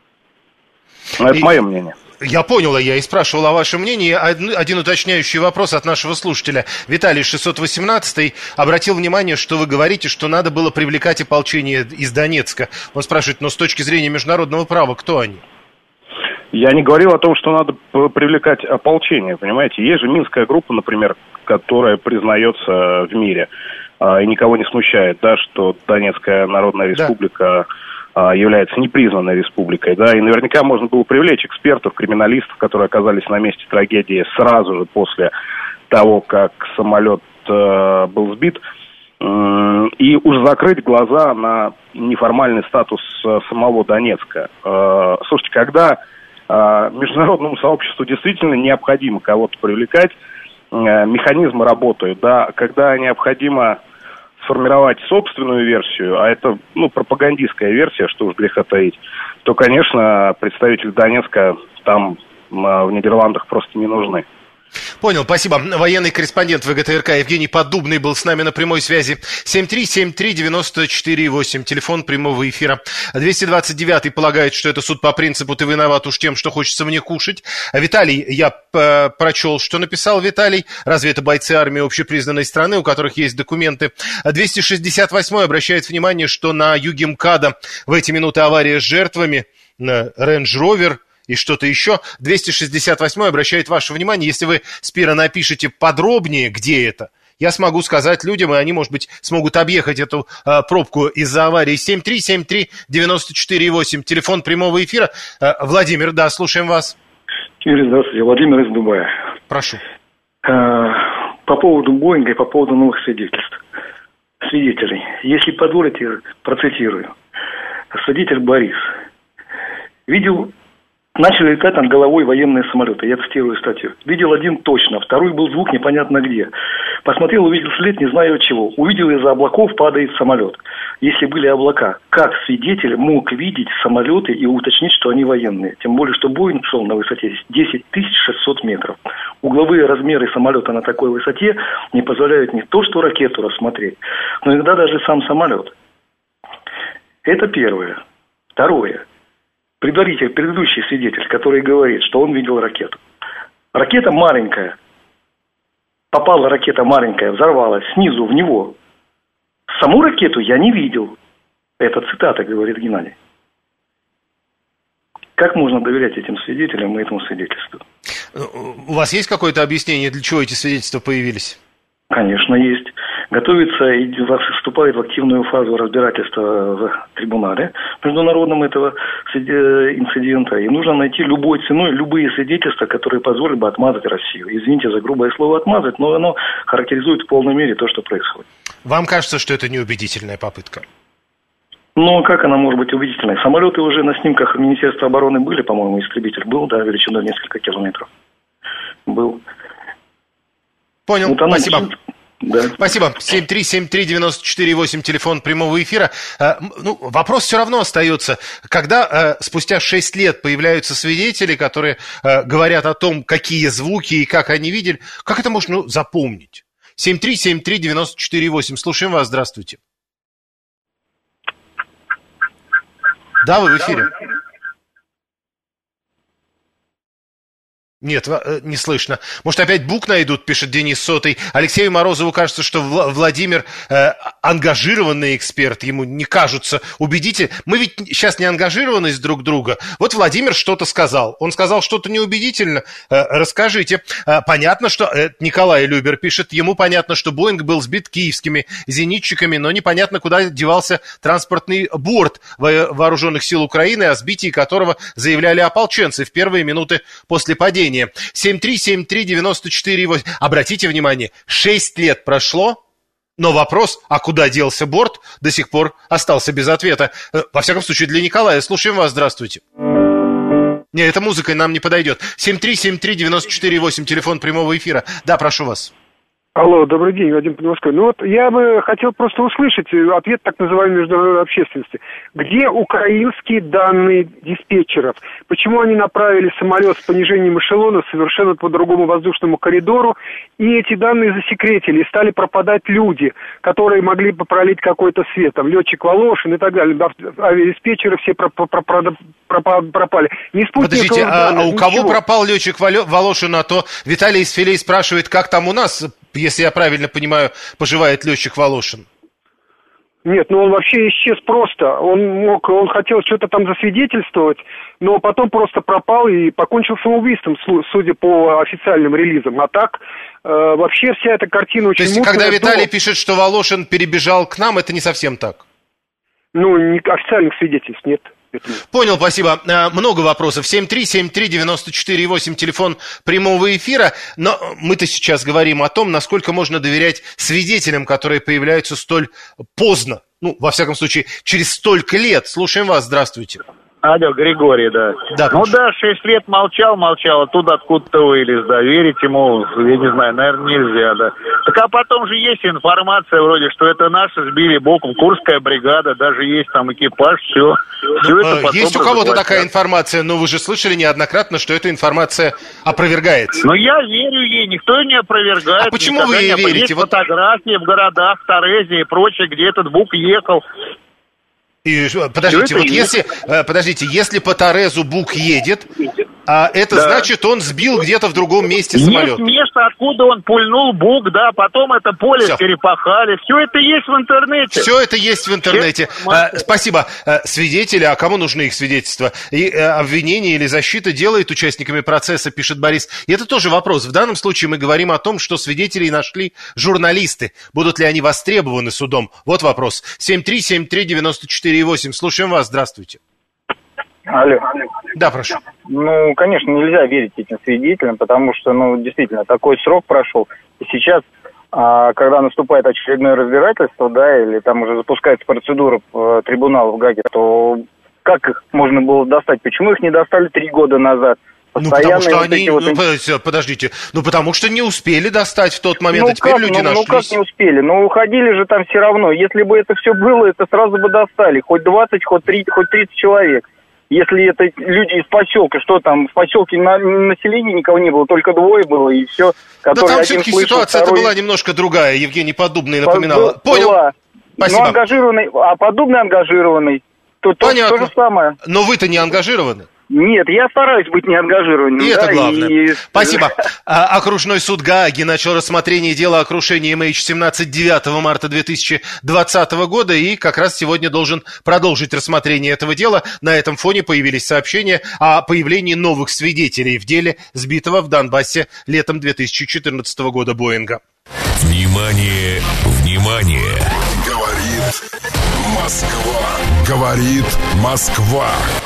Но это и... мое мнение. Я понял, я и спрашивал о вашем мнении. Один, один уточняющий вопрос от нашего слушателя. Виталий шестьсот восемнадцатый обратил внимание, что вы говорите, что надо было привлекать ополчение из Донецка. Он спрашивает, но с точки зрения международного права, кто они? Я не говорил о том, что надо привлекать ополчение, понимаете. Есть же Минская группа, например, которая признается в мире а, и никого не смущает, да, что Донецкая Народная Республика да. а, является непризнанной республикой, да, и наверняка можно было привлечь экспертов, криминалистов, которые оказались на месте трагедии сразу же после того, как самолет а, был сбит, и уж закрыть глаза на неформальный статус самого Донецка. А, слушайте, когда международному сообществу действительно необходимо кого-то привлекать, механизмы работают, да, когда необходимо сформировать собственную версию, а это, ну, пропагандистская версия, что уж греха таить, то, конечно, представители Донецка там в Нидерландах просто не нужны. Понял, спасибо. Военный корреспондент ВГТРК Евгений Поддубный был с нами на прямой связи. семь три семь три девять четыре восемь, телефон прямого эфира. двести двадцать девятый полагает, что это суд по принципу «ты виноват уж тем, что хочется мне кушать». Виталий, я э, прочел, что написал Виталий. Разве это бойцы армии общепризнанной страны, у которых есть документы? двести шестьдесят восьмой обращает внимание, что на юге МКАДа в эти минуты авария с жертвами, Range Rover и что-то еще. двести шестьдесят восьмой обращает ваше внимание, если вы, Спира, напишите подробнее, где это, я смогу сказать людям, и они, может быть, смогут объехать эту э, пробку из-за аварии. семь три семь три девять четыре восемь, телефон прямого эфира. Э, Владимир, да, слушаем вас. Юрий, здравствуйте, Владимир из Дубая. Прошу. Э, по поводу Боинга и по поводу новых свидетельств. Свидетелей. Если позволите, процитирую. Свидетель Борис. Видел... Начали летать над головой военные самолеты. Я цитирую статью. Видел один точно, второй был звук непонятно где. Посмотрел, увидел след, не знаю чего. Увидел, из-за облаков падает самолет. Если были облака, как свидетель мог видеть самолеты и уточнить, что они военные? Тем более, что Боинг шел на высоте десять тысяч шестьсот метров. Угловые размеры самолета на такой высоте не позволяют не то, что ракету рассмотреть, но иногда даже сам самолет. Это первое. Второе. Предваритель, предыдущий свидетель, который говорит, что он видел ракету. Ракета маленькая. попала ракета маленькая, взорвалась снизу в него. Саму ракету я не видел. Это цитата, говорит Геннадий. Как можно доверять этим свидетелям и этому свидетельству? У вас есть какое-то объяснение, для чего эти свидетельства появились? Конечно, есть. Готовится и вступает в активную фазу разбирательства в трибунале международном этого инцидента. И нужно найти любой ценой любые свидетельства, которые позволят бы отмазать Россию. Извините за грубое слово «отмазать», но оно характеризует в полной мере то, что происходит. Вам кажется, что это неубедительная попытка? Ну, как она может быть убедительной? Самолеты уже на снимках Министерства обороны были, по-моему, истребитель был, да, величиной несколько километров. Был. Понял, ну, спасибо. Да. Спасибо. семь три семь три девяносто четыре восемь, телефон прямого эфира. Э, ну, вопрос все равно остается. Когда э, спустя шесть лет появляются свидетели, которые э, говорят о том, какие звуки и как они видели, как это можно ну, запомнить? семь три семь три девяносто четыре восемь. Слушаем вас. Здравствуйте. Да, вы в эфире. Нет, не слышно. Может, опять бук найдут, пишет Денис Сотый. Алексею Морозову кажется, что Владимир э, ангажированный эксперт, ему не кажутся убедительны. Мы ведь сейчас не ангажированы друг друга. Вот Владимир что-то сказал. Он сказал что-то неубедительно. Э, расскажите. Э, понятно, что... Э, Николай Любер пишет, ему понятно, что Боинг был сбит киевскими зенитчиками, но непонятно, куда девался транспортный борт вооруженных сил Украины, о сбитии которого заявляли ополченцы в первые минуты после падения. семь три семь три девяносто четыре восемь. Обратите внимание, шесть лет прошло, но вопрос, а куда делся борт, до сих пор остался без ответа. Во всяком случае, для Николая. Слушаем вас, здравствуйте. Не, эта музыка нам не подойдет. семь три семь три девяносто четыре восемь, телефон прямого эфира. Да, прошу вас. Алло, добрый день, Вадим Подмосковье. Ну вот я бы хотел просто услышать ответ так называемой международной общественности. Где украинские данные диспетчеров? Почему они направили самолет с понижением эшелона совершенно по другому воздушному коридору, и эти данные засекретили, и стали пропадать люди, которые могли бы пролить какой-то свет, там, летчик Волошин и так далее, авиадиспетчеры все пропали. Не Подождите, а, данных, а у ничего. Кого пропал летчик Волошин, а то Виталий из Филей спрашивает, как там у нас... Если я правильно понимаю, поживает летчик Волошин. Нет, ну он вообще исчез просто. Он мог, он хотел что-то там засвидетельствовать, но потом просто пропал и покончил самоубийством, судя по официальным релизам. А так, э, вообще вся эта картина очень мутная. То есть, когда Виталий но... пишет, что Волошин перебежал к нам, это не совсем так? Ну, не, официальных свидетельств нет. Понял, спасибо. Много вопросов. семь три семь три девяносто четыре восемь, телефон прямого эфира. Но мы-то сейчас говорим о том, насколько можно доверять свидетелям, которые появляются столь поздно. Ну, во всяком случае, через столько лет. Слушаем вас. Здравствуйте. Алло, Григорий, да. да ну да, шесть лет молчал, молчал, оттуда откуда-то вылез, да. Верить ему, я не знаю, наверное, нельзя, да. Так а потом же есть информация вроде, что это наши сбили боком, Курская бригада, даже есть там экипаж, все. все ну, это есть у кого-то такая информация, но вы же слышали неоднократно, что эта информация опровергается. Ну я верю ей, никто ее не опровергает. А почему вы ей верите? Есть вот... фотографии в городах, Торезии и прочее, где этот Бук ехал. И, подождите, вот если, подождите, если по Торезу Бук едет, а это да. значит, он сбил где-то в другом месте самолет. Есть место, откуда он пульнул Бук, да, потом это поле Все. перепахали. Все это есть в интернете. Все это есть в интернете. А, спасибо. Свидетели, а кому нужны их свидетельства? И обвинение или защита делает участниками процесса, пишет Борис. И это тоже вопрос. В данном случае мы говорим о том, что свидетелей нашли журналисты. Будут ли они востребованы судом? Вот вопрос. семь три семь три девяносто четыре восемь. Слушаем вас. Здравствуйте. Алло. Да, прошу. Ну, конечно, нельзя верить этим свидетелям, потому что, ну, действительно, такой срок прошел. И сейчас, а, когда наступает очередное разбирательство, да, или там уже запускается процедура в трибунал в Гаге, то как их можно было достать? Почему их не достали три года назад? Ну, потому что вот они... Вот... Ну, подождите. Ну, потому что не успели достать в тот момент, ну, а теперь как? люди ну, нашлись. Ну, как не успели? Ну, уходили же там все равно. Если бы это все было, это сразу бы достали. Хоть двадцать, хоть тридцать, хоть тридцать человек. Если это люди из поселка, что там, в поселке на, населения никого не было, только двое было, и все. Да там все-таки ситуация второй... была немножко другая, Евгений Поддубный напоминала. По- Понял. Была. Спасибо. Но ангажированный, а Поддубный ангажированный. То, то, то же самое. Но вы-то не ангажированы. Нет, я стараюсь быть неангажированным. И да, это главное. И... Спасибо. Окружной суд Гааги начал рассмотрение дела о крушении эм эйч семнадцать девятого марта две тысячи двадцатого года и как раз сегодня должен продолжить рассмотрение этого дела. На этом фоне появились сообщения о появлении новых свидетелей в деле сбитого в Донбассе летом две тысячи четырнадцатого года Боинга. Внимание, внимание! Говорит Москва. Говорит Москва.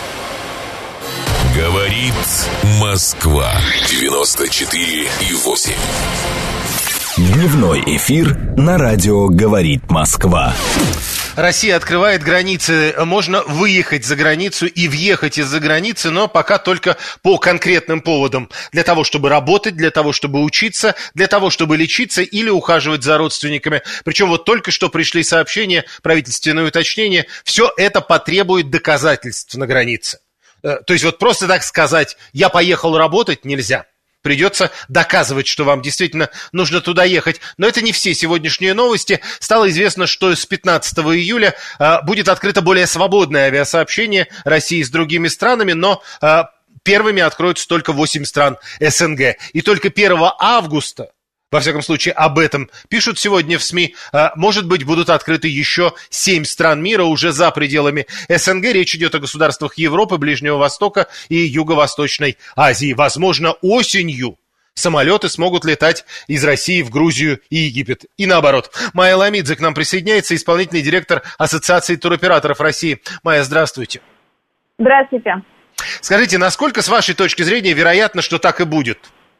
Говорит Москва. девяносто четыре и восемь. Дневной эфир на радио «Говорит Москва». Россия открывает границы. Можно выехать за границу и въехать из-за границы, но пока только по конкретным поводам. Для того, чтобы работать, для того, чтобы учиться, для того, чтобы лечиться или ухаживать за родственниками. Причем вот только что пришли сообщения, правительственные уточнения. Все это потребует доказательств на границе. То есть вот просто так сказать «я поехал работать» нельзя. Придется доказывать, что вам действительно нужно туда ехать. Но это не все сегодняшние новости. Стало известно, что с пятнадцатого июля э, будет открыто более свободное авиасообщение России с другими странами, но э, первыми откроются только восемь стран эс эн гэ. И только первого августа, во всяком случае об этом пишут сегодня в СМИ, э, может быть, будут открыты еще семь стран мира уже за пределами эс эн гэ. Речь идет о государствах Европы, Ближнего Востока и Юго-Восточной Азии. Возможно, осенью самолеты смогут летать из России в Грузию и Египет. И наоборот. Майя Ламидзе к нам присоединяется, исполнительный директор Ассоциации туроператоров России. Майя, здравствуйте. Здравствуйте. Скажите, насколько, с вашей точки зрения, вероятно, что так и будет?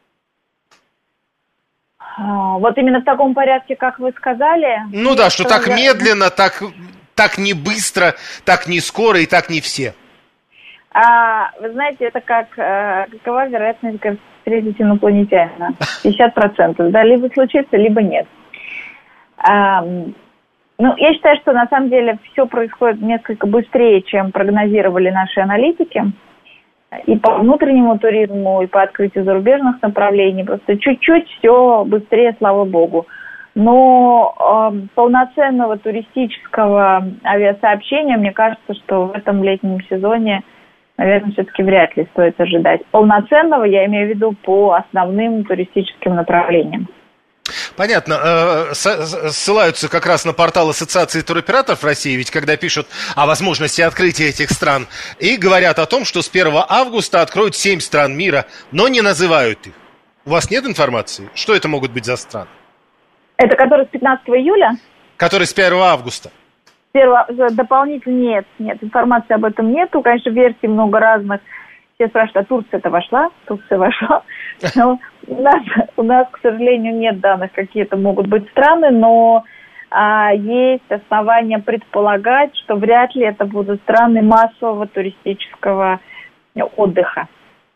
Вот именно в таком порядке, как вы сказали. Ну да, что так я... медленно, так, так не быстро, так не скоро и так не все. А, вы знаете, это как, а, какова вероятность встретить инопланетянина? пятьдесят процентов, да, либо случится, либо нет. А, ну, я считаю, что на самом деле все происходит несколько быстрее, чем прогнозировали наши аналитики. И по внутреннему туризму, и по открытию зарубежных направлений. Просто чуть-чуть все быстрее, слава богу. Но э, полноценного туристического авиасообщения, мне кажется, что в этом летнем сезоне, наверное, все-таки вряд ли стоит ожидать. Полноценного я имею в виду по основным туристическим направлениям. Понятно. Ссылаются как раз на портал Ассоциации туроператоров России, ведь когда пишут о возможности открытия этих стран, и говорят о том, что с первого августа откроют семь стран мира, но не называют их. У вас нет информации? Что это могут быть за страны? Это которые с пятнадцатого июля? Которые с первого августа. Первого, дополнительно нет, нет, информации об этом нету. Конечно, версий много разных. Все спрашивают, а Турция-то вошла? Турция вошла. Но у нас, у нас, к сожалению, нет данных, какие это могут быть страны, но а, есть основания предполагать, что вряд ли это будут страны массового туристического отдыха.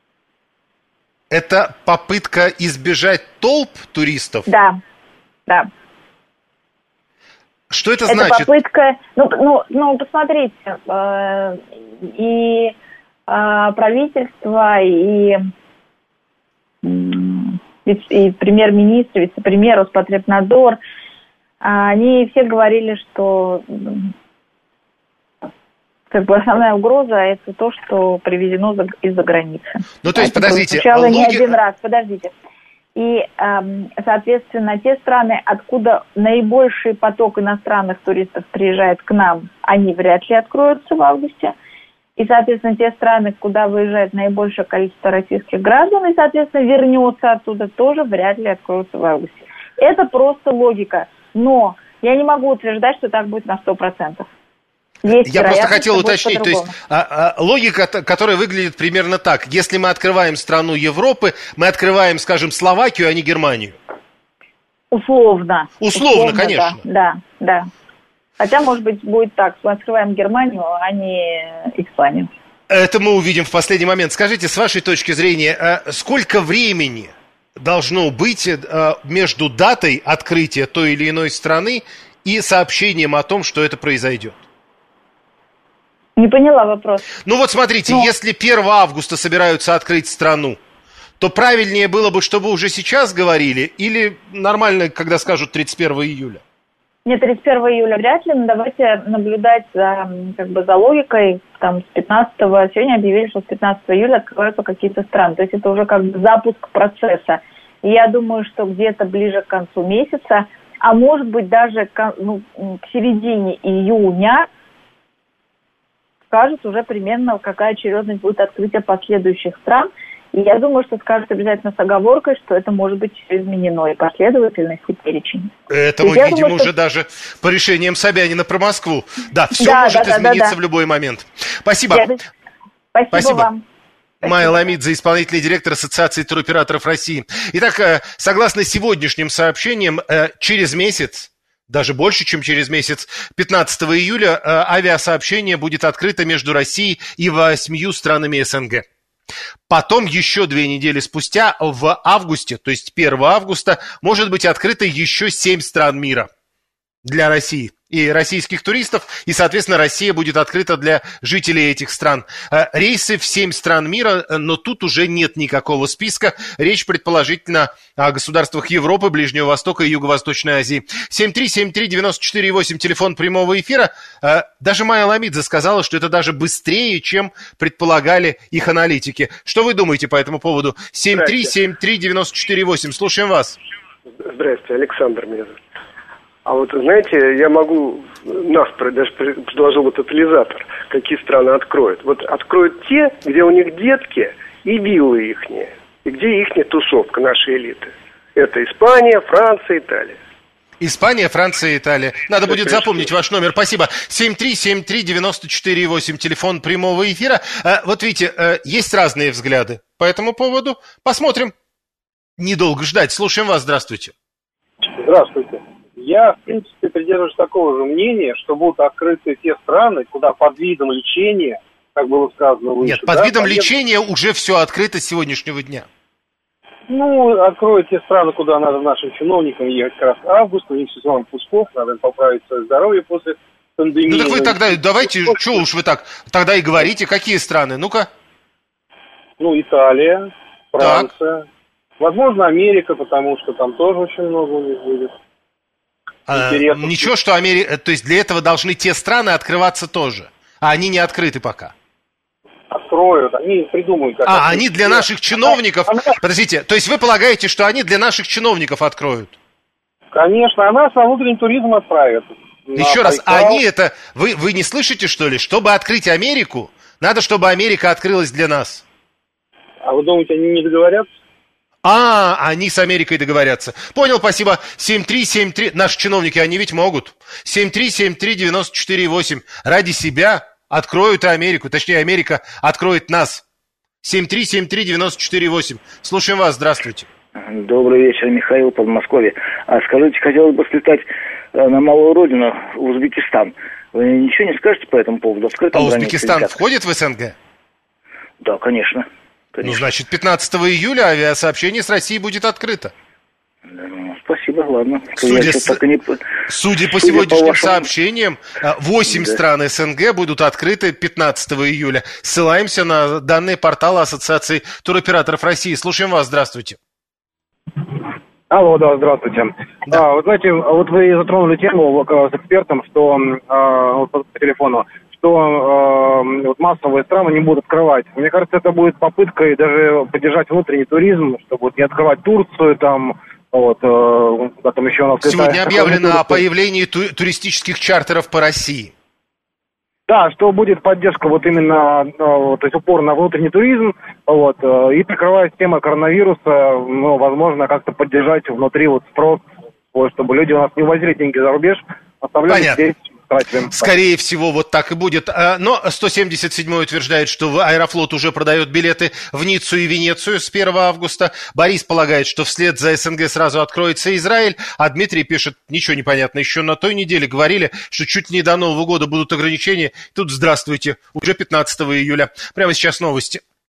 Это попытка избежать толп туристов? Да, да. Что это, это значит? Это попытка... Ну, ну, ну посмотрите, э, и э, правительство, и, и, и премьер-министр, вице-премьер, Роспотребнадзор, они все говорили, что как бы основная угроза – это то, что привезено из-за границы. Ну, то есть, это подождите. Звучало логи... не один раз, подождите. И, соответственно, те страны, откуда наибольший поток иностранных туристов приезжает к нам, они вряд ли откроются в августе. И, соответственно, те страны, куда выезжает наибольшее количество российских граждан, и, соответственно, вернется оттуда, тоже вряд ли откроются в августе. Это просто логика. Но я не могу утверждать, что так будет на сто процентов. Есть Я просто хотел уточнить, то есть а, а, логика, которая выглядит примерно так. Если мы открываем страну Европы, мы открываем, скажем, Словакию, а не Германию. Условно. Условно, Условно конечно. Да, да, да. Хотя, может быть, будет так, мы открываем Германию, а не Испанию. Это мы увидим в последний момент. Скажите, с вашей точки зрения, сколько времени должно быть между датой открытия той или иной страны и сообщением о том, что это произойдет? Не поняла вопрос. Ну вот смотрите, Но... если первого августа собираются открыть страну, то правильнее было бы, чтобы уже сейчас говорили, или нормально, когда скажут тридцать первого июля? Нет, тридцать первого июля вряд ли, но давайте наблюдать за, как бы, за логикой. Там с пятнадцатого, сегодня объявили, что с пятнадцатого июля открываются какие-то страны. То есть это уже как бы запуск процесса. И я думаю, что где-то ближе к концу месяца, а может быть даже к, ну, к середине июня, скажут уже примерно, какая очередность будет открытия последующих стран. И я думаю, что скажут обязательно с оговоркой, что это может быть изменено и последовательность, и перечень. Это мы видим думаю, уже что... даже по решениям Собянина про Москву. Да, все да, может да, измениться да, да. в любой момент. Спасибо. Я... Спасибо, Спасибо вам. Майя Ламидзе, исполнительный директор Ассоциации туроператоров России. Итак, согласно сегодняшним сообщениям, через месяц, даже больше, чем через месяц, пятнадцатого июля, авиасообщение будет открыто между Россией и восьмью странами СНГ. Потом еще две недели спустя, в августе, то есть первого августа, может быть открыто еще семь стран мира для России и российских туристов, и, соответственно, Россия будет открыта для жителей этих стран. Рейсы в семь стран мира, но тут уже нет никакого списка. Речь, предположительно, о государствах Европы, Ближнего Востока и Юго-Восточной Азии. семь три семь три девять четыре восемь, телефон прямого эфира. Даже Майя Ламидзе сказала, что это даже быстрее, чем предполагали их аналитики. Что вы думаете по этому поводу? семь три семь три девять четыре восемь, слушаем вас. Здравствуйте, Александр меня зовут. А вот, знаете, я могу, нас даже предложил вот тотализатор, какие страны откроют. Вот откроют те, где у них детки и виллы ихние, и где ихняя тусовка, нашей элиты. Это Испания, Франция, Италия. Испания, Франция, Италия. Надо это будет запомнить что? Ваш номер. Спасибо. семь три семь три девять четыре восемь, телефон прямого эфира. Вот видите, есть разные взгляды по этому поводу. Посмотрим. Недолго ждать. Слушаем вас. Здравствуйте. Здравствуйте. Я, в принципе, придерживаюсь такого же мнения, что будут открыты те страны, куда под видом лечения, как было сказано выше... Нет, под да, видом поедут... лечения уже все открыто с сегодняшнего дня. Ну, откроют те страны, куда надо нашим чиновникам ехать как раз в август, у них сезон отпусков, надо поправить свое здоровье после пандемии. Ну так вы тогда, давайте, что уж вы так, тогда и говорите, какие страны, ну-ка. Ну, Италия, Франция, так. Возможно, Америка, потому что там тоже очень много у них будет. А, ничего, что Америка, то есть для этого должны те страны открываться тоже, а они не открыты пока. Откроют, они придумают. Как а, они для наших чиновников, а, подождите, то есть вы полагаете, что они для наших чиновников откроют? Конечно, а нас на внутренний туризм отправят. Еще раз, Байкал. Они это, вы, вы не слышите, что ли? Чтобы открыть Америку, надо, чтобы Америка открылась для нас. А вы думаете, они не договорятся? А, они с Америкой договорятся. Понял, спасибо. семь три семь три, наши чиновники, они ведь могут. семь три семь три девять четыре восемь. Ради себя откроют и Америку. Точнее, Америка откроет нас. семь три семь три девять четыре восемь. Слушаем вас, здравствуйте. Добрый вечер, Михаил, Подмосковье. А скажите, хотелось бы слетать на малую родину, в Узбекистан. Вы ничего не скажете по этому поводу? Открыт а Узбекистан входит в СНГ? Да, конечно. Конечно. Ну, значит, пятнадцатого июля авиасообщение с Россией будет открыто. Да, ну, спасибо, ладно. Судя, с... не... Судя по Судя сегодняшним по вашему... сообщениям, восемь да. стран СНГ будут открыты пятнадцатого июля. Ссылаемся на данные портала Ассоциации туроператоров России. Слушаем вас, здравствуйте. Алло, да, здравствуйте. Да. А, вы знаете, вот вы затронули тему с экспертом, что а, вот по телефону, что э, вот массовые страны не будут открывать. Мне кажется, это будет попыткой даже поддержать внутренний туризм, чтобы вот не открывать Турцию, там, вот, э, куда там еще у нас... Сегодня объявлено о появлении ту- туристических чартеров по России. Да, что будет поддержка вот именно, э, то есть упор на внутренний туризм, вот, э, и прикрывая тему коронавируса, ну, возможно, как-то поддержать внутри вот спрос, вот, чтобы люди у нас не увозили деньги за рубеж, оставляли Понятно. здесь. Скорее всего, вот так и будет. Но сто семьдесят седьмой утверждает, что Аэрофлот уже продает билеты в Ниццу и Венецию с первого августа. Борис полагает, что вслед за СНГ сразу откроется Израиль. А Дмитрий пишет, ничего не понятно. Еще на той неделе говорили, что чуть ли не до Нового года будут ограничения. Тут здравствуйте, уже пятнадцатого июля. Прямо сейчас новости.